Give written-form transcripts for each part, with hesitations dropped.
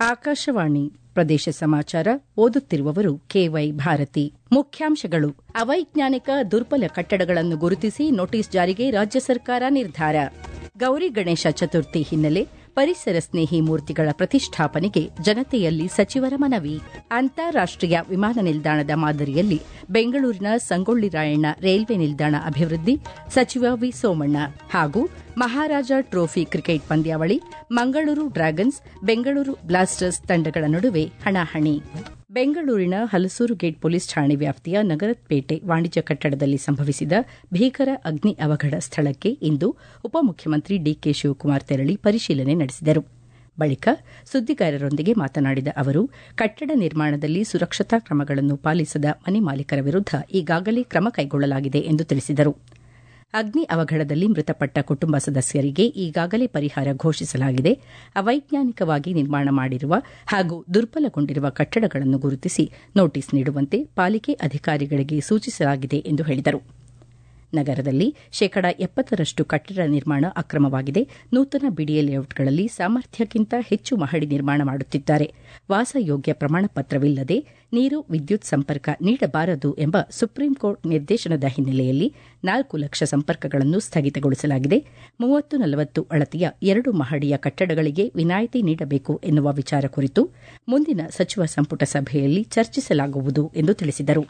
ಆಕಾಶವಾಣಿ ಪ್ರದೇಶ ಸಮಾಚಾರ ಓದುತ್ತಿರುವವರು ಕೆವೈ ಭಾರತಿ. ಮುಖ್ಯಾಂಶಗಳು: ಅವೈಜ್ಞಾನಿಕ ದುರ್ಬಲ ಕಟ್ಟಡಗಳನ್ನು ಗುರುತಿಸಿ ನೋಟಿಸ್ ಜಾರಿಗೆ ರಾಜ್ಯ ಸರ್ಕಾರ ನಿರ್ಧಾರ. ಗೌರಿ ಗಣೇಶ ಚತುರ್ಥಿ ಹಿನ್ನೆಲೆ ಪರಿಸರ ಸ್ನೇಹಿ ಮೂರ್ತಿಗಳ ಪ್ರತಿಷ್ಠಾಪನೆಗೆ ಜನತೆಯಲ್ಲಿ ಸಚಿವರ ಮನವಿ. ಅಂತಾರಾಷ್ಟೀಯ ವಿಮಾನ ನಿಲ್ದಾಣದ ಮಾದರಿಯಲ್ಲಿ ಬೆಂಗಳೂರಿನ ಸಂಗೊಳ್ಳಿ ರಾಯಣ್ಣ ರೈಲ್ವೆ ನಿಲ್ದಾಣ ಅಭಿವೃದ್ಧಿ ಸಚಿವ ವಿ ಸೋಮಣ್ಣ. ಹಾಗೂ ಮಹಾರಾಜ ಟ್ರೋಫಿ ಕ್ರಿಕೆಟ್ ಪಂದ್ಯಾವಳಿ ಮಂಗಳೂರು ಡ್ರ್ಯಾಗನ್ಸ್ ಬೆಂಗಳೂರು ಬ್ಲಾಸ್ಟರ್ಸ್ ತಂಡಗಳ ನಡುವೆ ಹಣಾಹಣಿ. ಬೆಂಗಳೂರಿನ ಹಲಸೂರು ಗೇಟ್ ಪೊಲೀಸ್ ಠಾಣೆ ವ್ಯಾಪ್ತಿಯ ನಗರಪೇಟೆ ವಾಣಿಜ್ಯ ಕಟ್ಟಡದಲ್ಲಿ ಸಂಭವಿಸಿದ ಭೀಕರ ಅಗ್ನಿ ಅವಘಡ ಸ್ಥಳಕ್ಕೆ ಇಂದು ಉಪಮುಖ್ಯಮಂತ್ರಿ ಡಿಕೆ ಶಿವಕುಮಾರ್ ತೆರಳಿ ಪರಿಶೀಲನೆ ನಡೆಸಿದರು. ಬಳಿಕ ಸುದ್ದಿಗಾರರೊಂದಿಗೆ ಮಾತನಾಡಿದ ಅವರು, ಕಟ್ಟಡ ನಿರ್ಮಾಣದಲ್ಲಿ ಸುರಕ್ಷತಾ ಕ್ರಮಗಳನ್ನು ಪಾಲಿಸದ ಮನೆ ಮಾಲೀಕರ ವಿರುದ್ಧ ಈಗಾಗಲೇ ಕ್ರಮ ಕೈಗೊಳ್ಳಲಾಗಿದೆ ಎಂದು ತಿಳಿಸಿದರು. ಅಗ್ನಿ ಅವಘಡದಲ್ಲಿ ಮೃತಪಟ್ಟ ಕುಟುಂಬ ಸದಸ್ಯರಿಗೆ ಈಗಾಗಲೇ ಪರಿಹಾರ ಘೋಷಿಸಲಾಗಿದೆ. ಅವೈಜ್ಞಾನಿಕವಾಗಿ ನಿರ್ಮಾಣ ಮಾಡಿರುವ ಹಾಗೂ ದುರ್ಬಲಗೊಂಡಿರುವ ಕಟ್ಟಡಗಳನ್ನು ಗುರುತಿಸಿ ನೋಟಿಸ್ ನೀಡುವಂತೆ ಪಾಲಿಕೆ ಅಧಿಕಾರಿಗಳಿಗೆ ಸೂಚಿಸಲಾಗಿದೆ ಎಂದು ಹೇಳಿದರು. ನಗರದಲ್ಲಿ 70% ಕಟ್ಟಡ ನಿರ್ಮಾಣ ಅಕ್ರಮವಾಗಿದೆ. ನೂತನ ಬಿಡಿಎ ಲೇಔಟ್ಗಳಲ್ಲಿ ಸಾಮರ್ಥ್ಯಕ್ಕಿಂತ ಹೆಚ್ಚು ಮಹಡಿ ನಿರ್ಮಾಣ ಮಾಡುತ್ತಿದ್ದಾರೆ. ವಾಸಯೋಗ್ಯ ಪ್ರಮಾಣ ಪತ್ರವಿಲ್ಲದೆ ನೀರು, ವಿದ್ಯುತ್ ಸಂಪರ್ಕ ನೀಡಬಾರದು ಎಂಬ ಸುಪ್ರೀಂ ಕೋರ್ಟ್ ನಿರ್ದೇಶನದ ಹಿನ್ನೆಲೆಯಲ್ಲಿ 4 ಲಕ್ಷ ಸಂಪರ್ಕಗಳನ್ನು ಸ್ಥಗಿತಗೊಳಿಸಲಾಗಿದೆ. 30-40 ಅಳತೆಯ 2 ಮಹಡಿಯ ಕಟ್ಟಡಗಳಿಗೆ ವಿನಾಯಿತಿ ನೀಡಬೇಕು ಎನ್ನುವ ವಿಚಾರ ಕುರಿತು ಮುಂದಿನ ಸಚಿವ ಸಂಪುಟ ಸಭೆಯಲ್ಲಿ ಚರ್ಚಿಸಲಾಗುವುದು ಎಂದು ತಿಳಿಸಿದರು.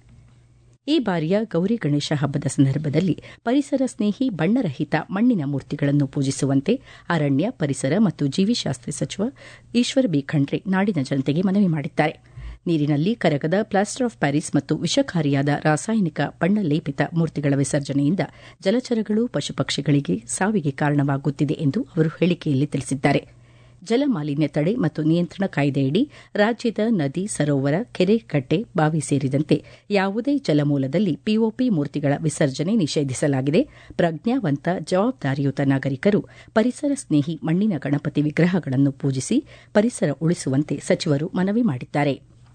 ಈ ಬಾರಿಯ ಗೌರಿ ಗಣೇಶ ಹಬ್ಬದ ಸಂದರ್ಭದಲ್ಲಿ ಪರಿಸರ ಸ್ನೇಹಿ ಬಣ್ಣರಹಿತ ಮಣ್ಣಿನ ಮೂರ್ತಿಗಳನ್ನು ಪೂಜಿಸುವಂತೆ ಅರಣ್ಯ, ಪರಿಸರ ಮತ್ತು ಜೀವಿಶಾಸ್ತ್ರ ಸಚಿವ ಈಶ್ವರ ಬಿ ಖಂಡ್ರೆ ನಾಡಿನ ಜನತೆಗೆ ಮನವಿ ಮಾಡಿದ್ದಾರೆ. ನೀರಿನಲ್ಲಿ ಕರಗದ ಪ್ಲಾಸ್ಟರ್ ಆಫ್ ಪ್ಯಾರಿಸ್ ಮತ್ತು ವಿಷಕಾರಿಯಾದ ರಾಸಾಯನಿಕ ಬಣ್ಣ ಲೇಪಿತ ಮೂರ್ತಿಗಳ ವಿಸರ್ಜನೆಯಿಂದ ಜಲಚರಗಳು, ಪಶುಪಕ್ಷಿಗಳಿಗೆ ಸಾವಿಗೆ ಕಾರಣವಾಗುತ್ತಿದೆ ಎಂದು ಅವರು ಹೇಳಿಕೆಯಲ್ಲಿ ತಿಳಿಸಿದ್ದಾರೆ. ಜಲ ಮಾಲಿನ್ಯ ತಡೆ ಮತ್ತು ನಿಯಂತ್ರಣ ಕಾಯ್ದೆಯಡಿ ರಾಜ್ಯದ ನದಿ, ಸರೋವರ, ಕೆರೆ, ಕಟ್ಟೆ, ಬಾವಿ ಸೇರಿದಂತೆ ಯಾವುದೇ ಜಲಮೂಲದಲ್ಲಿ ಪಿಒಪಿ ಮೂರ್ತಿಗಳ ವಿಸರ್ಜನೆ ನಿಷೇಧಿಸಲಾಗಿದೆ. ಪ್ರಜ್ಞಾವಂತ, ಜವಾಬ್ದಾರಿಯುತ ನಾಗರಿಕರು ಪರಿಸರ ಸ್ನೇಹಿ ಮಣ್ಣಿನ ಗಣಪತಿ ವಿಗ್ರಹಗಳನ್ನು ಪೂಜಿಸಿ ಪರಿಸರ ಉಳಿಸುವಂತೆ ಸಚಿವರು ಮನವಿ ಮಾಡಿದ್ದಾರೆ.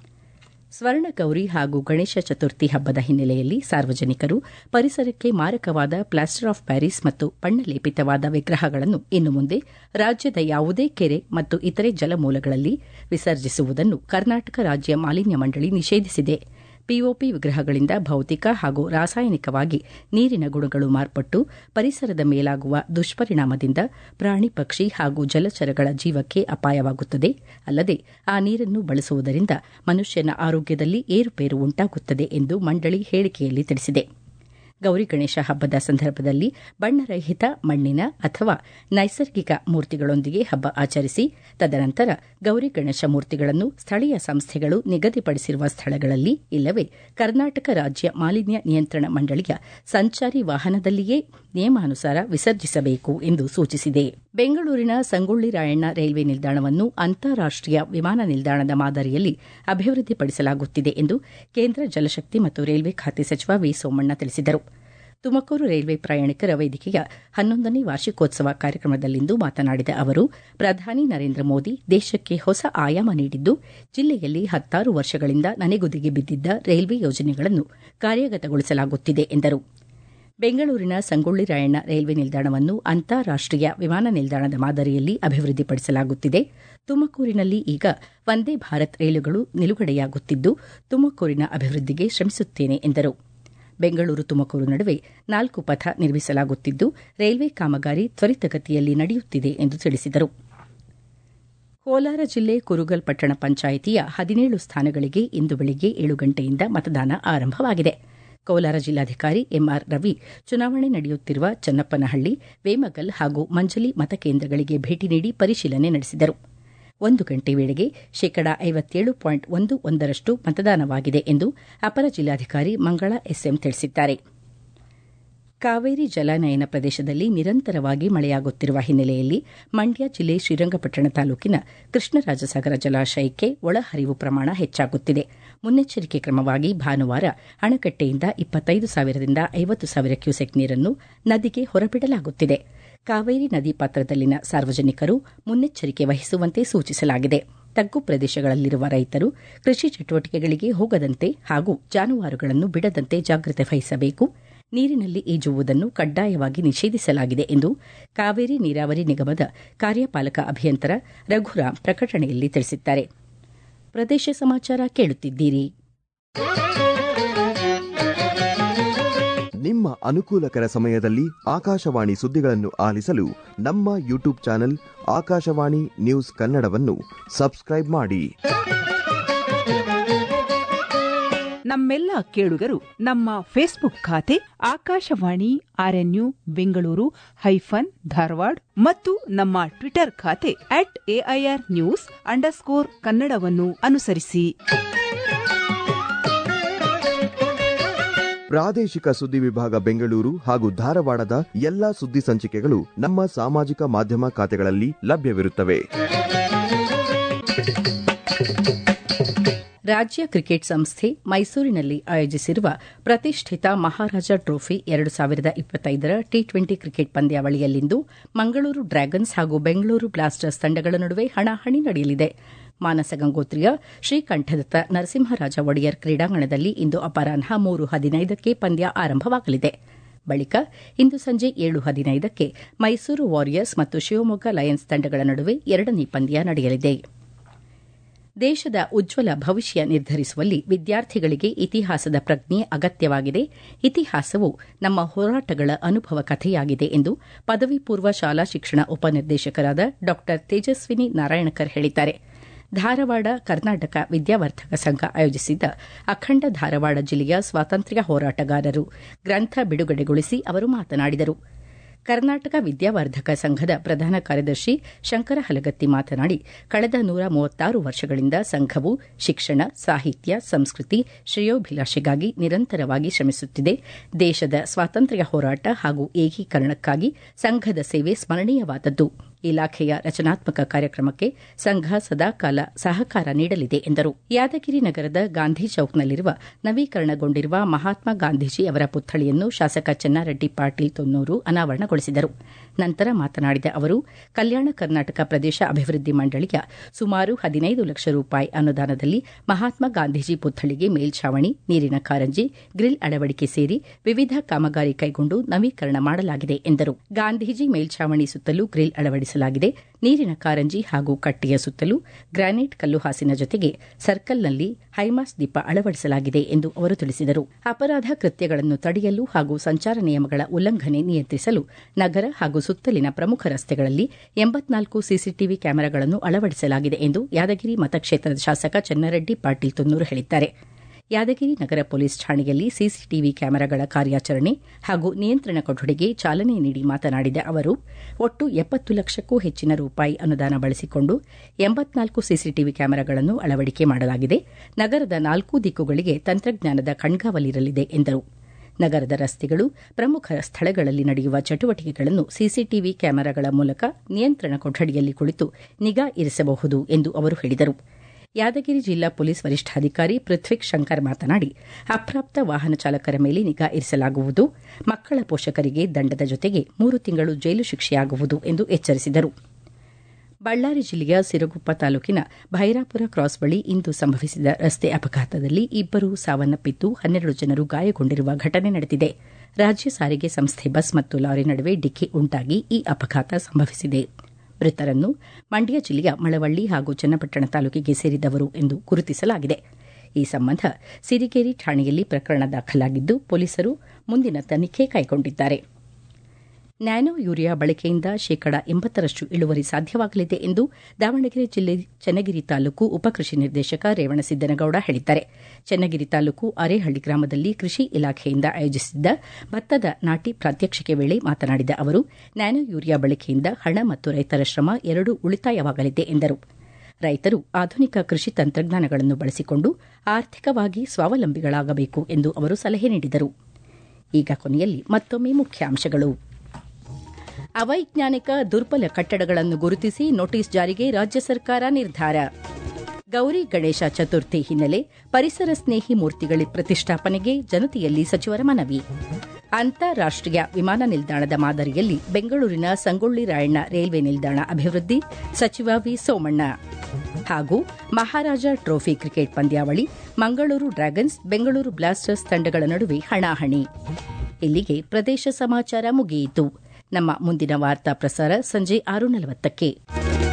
ಸ್ವರ್ಣಗೌರಿ ಹಾಗೂ ಗಣೇಶ ಚತುರ್ಥಿ ಹಬ್ಬದ ಹಿನ್ನೆಲೆಯಲ್ಲಿ ಸಾರ್ವಜನಿಕರು ಪರಿಸರಕ್ಕೆ ಮಾರಕವಾದ ಪ್ಲಾಸ್ಟರ್ ಆಫ್ ಪ್ಯಾರಿಸ್ ಮತ್ತು ಬಣ್ಣ ಲೇಪಿತವಾದ ವಿಗ್ರಹಗಳನ್ನು ಇನ್ನು ಮುಂದೆ ರಾಜ್ಯದ ಯಾವುದೇ ಕೆರೆ ಮತ್ತು ಇತರೆ ಜಲಮೂಲಗಳಲ್ಲಿ ವಿಸರ್ಜಿಸುವುದನ್ನು ಕರ್ನಾಟಕ ರಾಜ್ಯ ಮಾಲಿನ್ಯ ಮಂಡಳಿ ನಿಷೇಧಿಸಿದೆ. ಪಿಒಪಿ ವಿಗ್ರಹಗಳಿಂದ ಭೌತಿಕ ಹಾಗೂ ರಾಸಾಯನಿಕವಾಗಿ ನೀರಿನ ಗುಣಗಳು ಮಾರ್ಪಟ್ಟು ಪರಿಸರದ ಮೇಲಾಗುವ ದುಷ್ಪರಿಣಾಮದಿಂದ ಪ್ರಾಣಿ, ಪಕ್ಷಿ ಹಾಗೂ ಜಲಚರಗಳ ಜೀವಕ್ಕೆ ಅಪಾಯವಾಗುತ್ತದೆ. ಅಲ್ಲದೆ ಆ ನೀರನ್ನು ಬಳಸುವುದರಿಂದ ಮನುಷ್ಯನ ಆರೋಗ್ಯದಲ್ಲಿ ಏರುಪೇರು ಉಂಟಾಗುತ್ತದೆ ಎಂದು ಮಂಡಳಿ ಹೇಳಿಕೆಯಲ್ಲಿ ತಿಳಿಸಿದೆ. ಗೌರಿ ಗಣೇಶ ಹಬ್ಬದ ಸಂದರ್ಭದಲ್ಲಿ ಬಣ್ಣರಹಿತ ಮಣ್ಣಿನ ಅಥವಾ ನೈಸರ್ಗಿಕ ಮೂರ್ತಿಗಳೊಂದಿಗೆ ಹಬ್ಬ ಆಚರಿಸಿ ತದನಂತರ ಗೌರಿ ಗಣೇಶ ಮೂರ್ತಿಗಳನ್ನು ಸ್ಥಳೀಯ ಸಂಸ್ಥೆಗಳು ನಿಗದಿಪಡಿಸಿರುವ ಸ್ಥಳಗಳಲ್ಲಿ ಇಲ್ಲವೇ ಕರ್ನಾಟಕ ರಾಜ್ಯ ಮಾಲಿನ್ಯ ನಿಯಂತ್ರಣ ಮಂಡಳಿಯ ಸಂಚಾರಿ ವಾಹನದಲ್ಲಿಯೇ ನಿಯಮಾನುಸಾರ ವಿಸರ್ಜಿಸಬೇಕು ಎಂದು ಸೂಚಿಸಿದೆ. ಬೆಂಗಳೂರಿನ ಸಂಗೊಳ್ಳಿ ರಾಯಣ್ಣ ರೈಲ್ವೆ ನಿಲ್ದಾಣವನ್ನು ಅಂತಾರಾಷ್ಟೀಯ ವಿಮಾನ ನಿಲ್ದಾಣದ ಮಾದರಿಯಲ್ಲಿ ಅಭಿವೃದ್ಧಿಪಡಿಸಲಾಗುತ್ತಿದೆ ಎಂದು ಕೇಂದ್ರ ಜಲಶಕ್ತಿ ಮತ್ತು ರೈಲ್ವೆ ಖಾತೆ ಸಚಿವ ವಿ ಸೋಮಣ್ಣ ತಿಳಿಸಿದರು. ತುಮಕೂರು ರೈಲ್ವೆ ಪ್ರಯಾಣಿಕರ ವೇದಿಕೆಯ 11ನೇ ವಾರ್ಷಿಕೋತ್ಸವ ಕಾರ್ಯಕ್ರಮದಲ್ಲಿಂದು ಮಾತನಾಡಿದ ಅವರು, ಪ್ರಧಾನಿ ನರೇಂದ್ರ ಮೋದಿ ದೇಶಕ್ಕೆ ಹೊಸ ಆಯಾಮ ನೀಡಿದ್ದು, ಜಿಲ್ಲೆಯಲ್ಲಿ 16 ವರ್ಷಗಳಿಂದ ನನೆಗುದಿಗೆ ಬಿದ್ದಿದ್ದ ರೈಲ್ವೆ ಯೋಜನೆಗಳನ್ನು ಕಾರ್ಯಗತಗೊಳಿಸಲಾಗುತ್ತಿದೆ ಎಂದರು. ಬೆಂಗಳೂರಿನ ಸಂಗೊಳ್ಳಿ ರಾಯಣ್ಣ ರೈಲ್ವೆ ನಿಲ್ದಾಣವನ್ನು ಅಂತಾರಾಷ್ಟೀಯ ವಿಮಾನ ನಿಲ್ದಾಣದ ಮಾದರಿಯಲ್ಲಿ ಅಭಿವೃದ್ಧಿಪಡಿಸಲಾಗುತ್ತಿದೆ. ತುಮಕೂರಿನಲ್ಲಿ ಈಗ ವಂದೇ ಭಾರತ್ ರೈಲುಗಳು ನಿಲುಗಡೆಯಾಗುತ್ತಿದ್ದು, ತುಮಕೂರಿನ ಅಭಿವೃದ್ಧಿಗೆ ಶ್ರಮಿಸುತ್ತೇನೆ ಎಂದರು. ಬೆಂಗಳೂರು ತುಮಕೂರು ನಡುವೆ 4 ಪಥ ನಿರ್ಮಿಸಲಾಗುತ್ತಿದ್ದು, ರೈಲ್ವೆ ಕಾಮಗಾರಿ ತ್ವರಿತಗತಿಯಲ್ಲಿ ನಡೆಯುತ್ತಿದೆ ಎಂದು ತಿಳಿಸಿದರು. ಕೋಲಾರ ಜಿಲ್ಲೆ ಕುರುಗಲ್ ಪಟ್ಟಣ ಪಂಚಾಯಿತಿಯ 17 ಸ್ಥಾನಗಳಿಗೆ ಇಂದು ಬೆಳಗ್ಗೆ 7 ಗಂಟೆಯಿಂದ ಮತದಾನ ಆರಂಭವಾಗಿದೆ. ಕೋಲಾರ ಜಿಲ್ಲಾಧಿಕಾರಿ ಎಂಆರ್ ರವಿ ಚುನಾವಣೆ ನಡೆಯುತ್ತಿರುವ ಚನ್ನಪ್ಪನಹಳ್ಳಿ, ವೇಮಗಲ್ ಹಾಗೂ ಮಂಜಲಿ ಮತಕೇಂದ್ರಗಳಿಗೆ ಭೇಟಿ ನೀಡಿ ಪರಿಶೀಲನೆ ನಡೆಸಿದರು. 1 ಗಂಟೆ ವೇಳೆಗೆ 57.11% ಮತದಾನವಾಗಿದೆ ಎಂದು ಅಪರ ಜಿಲ್ಲಾಧಿಕಾರಿ ಮಂಗಳಾ ಎಸ್ಎಂ ತಿಳಿಸಿದ್ದಾರೆ. ಕಾವೇರಿ ಜಲಾನಯನ ಪ್ರದೇಶದಲ್ಲಿ ನಿರಂತರವಾಗಿ ಮಳೆಯಾಗುತ್ತಿರುವ ಹಿನ್ನೆಲೆಯಲ್ಲಿ ಮಂಡ್ಯ ಜಿಲ್ಲೆ ಶ್ರೀರಂಗಪಟ್ಟಣ ತಾಲೂಕಿನ ಕೃಷ್ಣರಾಜಸಾಗರ ಜಲಾಶಯಕ್ಕೆ ಒಳಹರಿವು ಪ್ರಮಾಣ ಹೆಚ್ಚಾಗುತ್ತಿದೆ. ಮುನ್ನೆಚ್ಚರಿಕೆ ಕ್ರಮವಾಗಿ ಭಾನುವಾರ ಅಣೆಕಟ್ಟೆಯಿಂದ 25,000ರಿಂದ 50,000 ಕ್ಯೂಸೆಕ್ ನೀರನ್ನು ನದಿಗೆ ಹೊರಬಿಡಲಾಗುತ್ತಿದೆ. ಕಾವೇರಿ ನದಿ ಪಾತ್ರದಲ್ಲಿನ ಸಾರ್ವಜನಿಕರು ಮುನ್ನೆಚ್ಚರಿಕೆ ವಹಿಸುವಂತೆ ಸೂಚಿಸಲಾಗಿದೆ. ತಗ್ಗು ಪ್ರದೇಶಗಳಲ್ಲಿರುವ ರೈತರು ಕೃಷಿ ಚಟುವಟಿಕೆಗಳಿಗೆ ಹೋಗದಂತೆ ಹಾಗೂ ಜಾನುವಾರುಗಳನ್ನು ಬಿಡದಂತೆ ಜಾಗ್ರತೆ ವಹಿಸಬೇಕು. ನೀರಿನಲ್ಲಿ ಈಜುವುದನ್ನು ಕಡ್ಡಾಯವಾಗಿ ನಿಷೇಧಿಸಲಾಗಿದೆ ಎಂದು ಕಾವೇರಿ ನೀರಾವರಿ ನಿಗಮದ ಕಾರ್ಯಪಾಲಕ ಅಭಿಯಂತರ ರಘುರಾಮ್ ಪ್ರಕಟಣೆಯಲ್ಲಿ ತಿಳಿಸಿದ್ದಾರೆ. ಪ್ರದೇಶ ಸಮಾಚಾರ ಕೇಳುತ್ತಿದ್ದೀರಿ. ನಿಮ್ಮ ಅನುಕೂಲಕರ ಸಮಯದಲ್ಲಿ ಆಕಾಶವಾಣಿ ಸುದ್ದಿಗಳನ್ನು ಆಲಿಸಲು ನಮ್ಮ ಯೂಟ್ಯೂಬ್ ಚಾನೆಲ್ ಆಕಾಶವಾಣಿ ನ್ಯೂಸ್ ಕನ್ನಡವನ್ನು ಸಬ್ಸ್ಕ್ರೈಬ್ ಮಾಡಿ. ನಮ್ಮೆಲ್ಲ ಕೇಳುಗರು ನಮ್ಮ ಫೇಸ್ಬುಕ್ ಖಾತೆ ಆಕಾಶವಾಣಿ ಆರ್ಎನ್ಯು ಬೆಂಗಳೂರು ಧಾರವಾಡ ಮತ್ತು ನಮ್ಮ ಟ್ವಿಟರ್ ಖಾತೆ @AIR_News_ ಕನ್ನಡವನ್ನು ಅನುಸರಿಸಿ. ಪ್ರಾದೇಶಿಕ ಸುದ್ದಿ ವಿಭಾಗ ಬೆಂಗಳೂರು ಹಾಗೂ ಧಾರವಾಡದ ಎಲ್ಲಾ ಸುದ್ದಿ ಸಂಚಿಕೆಗಳು ನಮ್ಮ ಸಾಮಾಜಿಕ ಮಾಧ್ಯಮ ಖಾತೆಗಳಲ್ಲಿ ಲಭ್ಯವಿರುತ್ತವೆ. ರಾಜ್ಯ ಕ್ರಿಕೆಟ್ ಸಂಸ್ಥೆ ಮೈಸೂರಿನಲ್ಲಿ ಆಯೋಜಿಸಿರುವ ಪ್ರತಿಷ್ಠಿತ ಮಹಾರಾಜ ಟ್ರೋಫಿ 2025ರ ಟಿ20 ಕ್ರಿಕೆಟ್ ಪಂದ್ಯಾವಳಿಯಲ್ಲಿಂದು ಮಂಗಳೂರು ಡ್ರ್ಯಾಗನ್ಸ್ ಹಾಗೂ ಬೆಂಗಳೂರು ಬ್ಲಾಸ್ಟರ್ಸ್ ತಂಡಗಳ ನಡುವೆ ಹಣಾಹಣಿ ನಡೆಯಲಿದೆ. ಮಾನಸ ಗಂಗೋತ್ರಿಯ ಶ್ರೀಕಂಠದತ್ತ ನರಸಿಂಹರಾಜ ಒಡೆಯರ್ ಕ್ರೀಡಾಂಗಣದಲ್ಲಿ ಇಂದು ಅಪರಾಹ್ನ 3:15ಕ್ಕೆ ಪಂದ್ಯ ಆರಂಭವಾಗಲಿದೆ. ಬಳಿಕ ಇಂದು ಸಂಜೆ 7:15ಕ್ಕೆ ಮೈಸೂರು ವಾರಿಯರ್ಸ್ ಮತ್ತು ಶಿವಮೊಗ್ಗ ಲಯನ್ಸ್ ತಂಡಗಳ ನಡುವೆ ಎರಡನೇ ಪಂದ್ಯ ನಡೆಯಲಿದೆ. ದೇಶದ ಉಜ್ವಲ ಭವಿಷ್ಯ ನಿರ್ಧರಿಸುವಲ್ಲಿ ವಿದ್ಯಾರ್ಥಿಗಳಿಗೆ ಇತಿಹಾಸದ ಪ್ರಜ್ಞೆ ಅಗತ್ಯವಾಗಿದೆ. ಇತಿಹಾಸವು ನಮ್ಮ ಹೋರಾಟಗಳ ಅನುಭವ ಕಥೆಯಾಗಿದೆ ಎಂದು ಪದವಿ ಪೂರ್ವ ಶಾಲಾ ಶಿಕ್ಷಣ ಉಪನಿರ್ದೇಶಕರಾದ ಡಾ ತೇಜಸ್ವಿನಿ ನಾರಾಯಣಕರ್ ಹೇಳಿದ್ದಾರೆ. ಧಾರವಾಡ ಕರ್ನಾಟಕ ವಿದ್ಯಾವರ್ಧಕ ಸಂಘ ಆಯೋಜಿಸಿದ್ದ ಅಖಂಡ ಧಾರವಾಡ ಜಿಲ್ಲೆಯ ಸ್ವಾತಂತ್ರ್ಯ ಹೋರಾಟಗಾರರು ಗ್ರಂಥ ಬಿಡುಗಡೆಗೊಳಿಸಿ ಅವರು ಮಾತನಾಡಿದರು. ಕರ್ನಾಟಕ ವಿದ್ಯಾವರ್ಧಕ ಸಂಘದ ಪ್ರಧಾನ ಕಾರ್ಯದರ್ಶಿ ಶಂಕರ ಹಲಗತ್ತಿ ಮಾತನಾಡಿ, ಕಳೆದ 136 ವರ್ಷಗಳಿಂದ ಸಂಘವು ಶಿಕ್ಷಣ, ಸಾಹಿತ್ಯ, ಸಂಸ್ಕೃತಿ, ಶ್ರೇಯೋಭಿಲಾಷೆಗಾಗಿ ನಿರಂತರವಾಗಿ ಶ್ರಮಿಸುತ್ತಿದೆ. ದೇಶದ ಸ್ವಾತಂತ್ರ್ಯ ಹೋರಾಟ ಹಾಗೂ ಏಕೀಕರಣಕ್ಕಾಗಿ ಸಂಘದ ಸೇವೆ ಸ್ಮರಣೀಯವಾದದ್ದು. ಇಲಾಖೆಯ ರಚನಾತ್ಮಕ ಕಾರ್ಯಕ್ರಮಕ್ಕೆ ಸಂಘ ಸದಾಕಾಲ ಸಹಕಾರ ನೀಡಲಿದೆ ಎಂದರು. ಯಾದಗಿರಿ ನಗರದ ಗಾಂಧಿ ಚೌಕ್ನಲ್ಲಿರುವ ನವೀಕರಣಗೊಂಡಿರುವ ಮಹಾತ್ಮ ಗಾಂಧೀಜಿ ಅವರ ಪುತ್ಥಳಿಯನ್ನು ಶಾಸಕ ಚೆನ್ನಾರೆಡ್ಡಿ ಪಾಟೀಲ್ ತೊನ್ನೂರು ಅನಾವರಣಗೊಳಿಸಿದರು. ನಂತರ ಮಾತನಾಡಿದ ಅವರು, ಕಲ್ಯಾಣ ಕರ್ನಾಟಕ ಪ್ರದೇಶ ಅಭಿವೃದ್ಧಿ ಮಂಡಳಿಯ ಸುಮಾರು 15 ಲಕ್ಷ ರೂಪಾಯಿ ಅನುದಾನದಲ್ಲಿ ಮಹಾತ್ಮ ಗಾಂಧೀಜಿ ಪುತ್ಥಳಿಗೆ ಮೇಲ್ಛಾವಣಿ, ನೀರಿನ ಕಾರಂಜಿ, ಗ್ರಿಲ್ ಅಳವಡಿಕೆ ಸೇರಿ ವಿವಿಧ ಕಾಮಗಾರಿ ಕೈಗೊಂಡು ನವೀಕರಣ ಮಾಡಲಾಗಿದೆ ಎಂದರು. ಗಾಂಧೀಜಿ ಮೇಲ್ಛಾವಣಿ ಸುತ್ತಲೂ ಗ್ರಿಲ್ ಅಳವಡಿಸಲಾಗಿದೆ. ನೀರಿನ ಕಾರಂಜಿ ಹಾಗೂ ಕಟ್ಟೆಯ ಸುತ್ತಲೂ ಗ್ರಾನೈಟ್ ಕಲ್ಲುಹಾಸಿನ ಜೊತೆಗೆ ಸರ್ಕಲ್ನಲ್ಲಿ ಹೈಮಾಸ್ ದೀಪ ಅಳವಡಿಸಲಾಗಿದೆ ಎಂದು ಅವರು ತಿಳಿಸಿದರು. ಅಪರಾಧ ಕೃತ್ಯಗಳನ್ನು ತಡೆಯಲು ಹಾಗೂ ಸಂಚಾರ ನಿಯಮಗಳ ಉಲ್ಲಂಘನೆ ನಿಯಂತ್ರಿಸಲು ನಗರ ಹಾಗೂ ಸುತ್ತಲಿನ ಪ್ರಮುಖ ರಸ್ತೆಗಳಲ್ಲಿ 84 ಸಿಸಿಟಿವಿ ಕ್ಯಾಮೆರಾಗಳನ್ನು ಅಳವಡಿಸಲಾಗಿದೆ ಎಂದು ಯಾದಗಿರಿ ಮತಕ್ಷೇತ್ರದ ಶಾಸಕ ಚೆನ್ನಾರೆಡ್ಡಿ ಪಾಟೀಲ್ ತೊನ್ನೂರು ಹೇಳಿದ್ದಾರೆ. ಯಾದಗಿರಿ ನಗರ ಪೊಲೀಸ್ ಠಾಣೆಯಲ್ಲಿ ಸಿಸಿಟಿವಿ ಕ್ಯಾಮೆರಾಗಳ ಕಾರ್ಯಾಚರಣೆ ಹಾಗೂ ನಿಯಂತ್ರಣ ಕೊಠಡಿಗೆ ಚಾಲನೆ ನೀಡಿ ಮಾತನಾಡಿದ ಅವರು, ಒಟ್ಟು 70 ಲಕ್ಷಕ್ಕೂ ಹೆಚ್ಚಿನ ರೂಪಾಯಿ ಅನುದಾನ ಬಳಸಿಕೊಂಡು 84 ಸಿಸಿಟಿವಿ ಕ್ಯಾಮೆರಾಗಳನ್ನು ಅಳವಡಿಕೆ ಮಾಡಲಾಗಿದೆ. ನಗರದ 4 ದಿಕ್ಕುಗಳಿಗೆ ತಂತ್ರಜ್ಞಾನದ ಕಣ್ಗಾವಲಿರಲಿದೆ ಎಂದರು. ನಗರದ ರಸ್ತೆಗಳು, ಪ್ರಮುಖ ಸ್ಥಳಗಳಲ್ಲಿ ನಡೆಯುವ ಚಟುವಟಿಕೆಗಳನ್ನು ಸಿಸಿಟಿವಿ ಕ್ಯಾಮೆರಾಗಳ ಮೂಲಕ ನಿಯಂತ್ರಣ ಕೊಠಡಿಯಲ್ಲಿ ಕುಳಿತು ನಿಗಾ ಇರಿಸಬಹುದು ಎಂದು ಅವರು ಹೇಳಿದರು. ಯಾದಗಿರಿ ಜಿಲ್ಲಾ ಪೊಲೀಸ್ ವರಿಷ್ಠಾಧಿಕಾರಿ ಪೃಥ್ವಿಕ್ ಶಂಕರ್ ಮಾತನಾಡಿ, ಅಪ್ರಾಪ್ತ ವಾಹನ ಚಾಲಕರ ಮೇಲೆ ನಿಗಾ ಇರಿಸಲಾಗುವುದು, ಮಕ್ಕಳ ಪೋಷಕರಿಗೆ ದಂಡದ ಜೊತೆಗೆ 3 ತಿಂಗಳು ಜೈಲು ಶಿಕ್ಷೆಯಾಗುವುದು ಎಂದು ಎಚ್ಚರಿಸಿದರು. ಬಳ್ಳಾರಿ ಜಿಲ್ಲೆಯ ಸಿರುಗುಪ್ಪ ತಾಲೂಕಿನ ಭೈರಾಪುರ ಕ್ರಾಸ್ ಬಳಿ ಇಂದು ಸಂಭವಿಸಿದ ರಸ್ತೆ ಅಪಘಾತದಲ್ಲಿ 2 ಸಾವನ್ನಪ್ಪಿದ್ದು 12 ಜನರು ಗಾಯಗೊಂಡಿರುವ ಘಟನೆ ನಡೆದಿದೆ. ರಾಜ್ಯ ಸಾರಿಗೆ ಸಂಸ್ಥೆ ಬಸ್ ಮತ್ತು ಲಾರಿ ನಡುವೆ ಡಿಕ್ಕಿ ಉಂಟಾಗಿ ಈ ಅಪಘಾತ ಸಂಭವಿಸಿದೆ. ಮೃತರನ್ನು ಮಂಡ್ಯ ಜಿಲ್ಲೆಯ ಮಳವಳ್ಳಿ ಹಾಗೂ ಚನ್ನಪಟ್ಟಣ ತಾಲೂಕಿಗೆ ಸೇರಿದವರು ಎಂದು ಗುರುತಿಸಲಾಗಿದೆ. ಈ ಸಂಬಂಧ ಸಿರಿಗೇರಿ ಠಾಣೆಯಲ್ಲಿ ಪ್ರಕರಣ ದಾಖಲಾಗಿದ್ದು, ಪೊಲೀಸರು ಮುಂದಿನ ತನಿಖೆ ಕೈಗೊಂಡಿದ್ದಾರೆ. ನ್ಯಾನೋ ಯೂರಿಯಾ ಬಳಕೆಯಿಂದ 80% ಇಳುವರಿ ಸಾಧ್ಯವಾಗಲಿದೆ ಎಂದು ದಾವಣಗೆರೆ ಜಿಲ್ಲೆ ಚನ್ನಗಿರಿ ತಾಲೂಕು ಉಪಕೃಷಿ ನಿರ್ದೇಶಕ ರೇವಣಸಿದ್ದನಗೌಡ ಹೇಳಿದ್ದಾರೆ. ಚನ್ನಗಿರಿ ತಾಲೂಕು ಅರೇಹಳ್ಳಿ ಗ್ರಾಮದಲ್ಲಿ ಕೃಷಿ ಇಲಾಖೆಯಿಂದ ಆಯೋಜಿಸಿದ್ದ ಭತ್ತದ ನಾಟಿ ಪ್ರಾತ್ಯಕ್ಷಿಕೆ ವೇಳೆ ಮಾತನಾಡಿದ ಅವರು, ನ್ಯಾನೋ ಯೂರಿಯಾ ಬಳಕೆಯಿಂದ ಹಣ ಮತ್ತು ರೈತರ ಶ್ರಮ ಎರಡೂ ಉಳಿತಾಯವಾಗಲಿದೆ ಎಂದರು. ರೈತರು ಆಧುನಿಕ ಕೃಷಿ ತಂತ್ರಜ್ಞಾನಗಳನ್ನು ಬಳಸಿಕೊಂಡು ಆರ್ಥಿಕವಾಗಿ ಸ್ವಾವಲಂಬಿಗಳಾಗಬೇಕು ಎಂದು ಅವರು ಸಲಹೆ ನೀಡಿದರು. ಈಗ ಕೊನೆಯಲ್ಲಿ ಮತ್ತೊಮ್ಮೆ ಮುಖ್ಯಾಂಶಗಳು. ಅವೈಜ್ಞಾನಿಕ ದುರ್ಬಲ ಕಟ್ಟಡಗಳನ್ನು ಗುರುತಿಸಿ ನೋಟಿಸ್ ಜಾರಿಗೆ ರಾಜ್ಯ ಸರ್ಕಾರ ನಿರ್ಧಾರ. ಗೌರಿ ಗಣೇಶ ಚತುರ್ಥಿ ಹಿನ್ನೆಲೆ ಪರಿಸರ ಸ್ನೇಹಿ ಮೂರ್ತಿಗಳ ಪ್ರತಿಷ್ಠಾಪನೆಗೆ ಜನತೆಯಲ್ಲಿ ಸಚಿವರ ಮನವಿ. ಅಂತಾರಾಷ್ಟೀಯ ವಿಮಾನ ನಿಲ್ದಾಣದ ಮಾದರಿಯಲ್ಲಿ ಬೆಂಗಳೂರಿನ ಸಂಗೊಳ್ಳಿ ರಾಯಣ್ಣ ರೈಲ್ವೆ ನಿಲ್ದಾಣ ಅಭಿವೃದ್ಧಿ, ಸಚಿವ ವಿ ಸೋಮಣ್ಣ. ಹಾಗೂ ಮಹಾರಾಜ ಟ್ರೋಫಿ ಕ್ರಿಕೆಟ್ ಪಂದ್ಯಾವಳಿ, ಮಂಗಳೂರು ಡ್ರ್ಯಾಗನ್ಸ್ ಬೆಂಗಳೂರು ಬ್ಲಾಸ್ಟರ್ಸ್ ತಂಡಗಳ ನಡುವೆ ಹಣಾಹಣಿ. ಇಲ್ಲಿಗೆ ಪ್ರದೇಶ ಸಮಾಚಾರ ಮುಗಿಯಿತು. ನಮ್ಮ ಮುಂದಿನ ವಾರ್ತಾ ಪ್ರಸಾರ ಸಂಜೆ 6:40ಕ್ಕೆ.